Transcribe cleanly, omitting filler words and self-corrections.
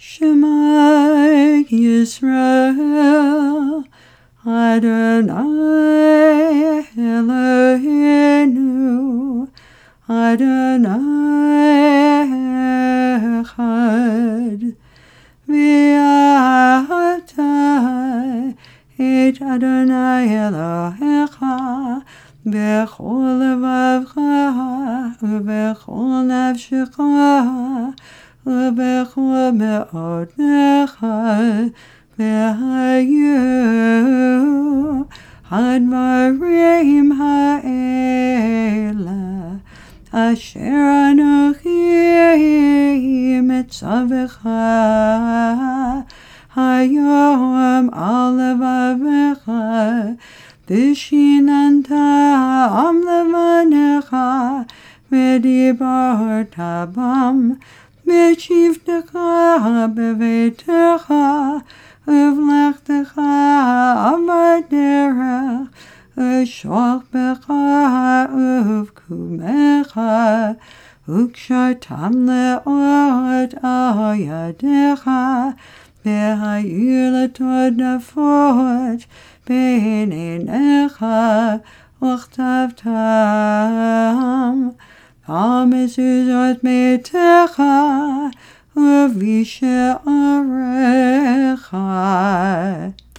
Shema Yisrael, Adonai Eloheinu, Adonai Echad. V'ata et Adonai Elohecha b'chol levavcha u'b'chol nafshecha u'b'chol me'odecha v'hayu hadvarim ha'ela asher anochi mitzavecha hayom al levavecha v'shinanta am levanecha v'dibarta bam v'shivtecha b'veitecha uvlechtecha avaderech ושוכבך ובקומך וקשרתם לאות על ידיך והיו לטודפות בין עיניך וכתבתם על מזוזות ביתך ובשעריך.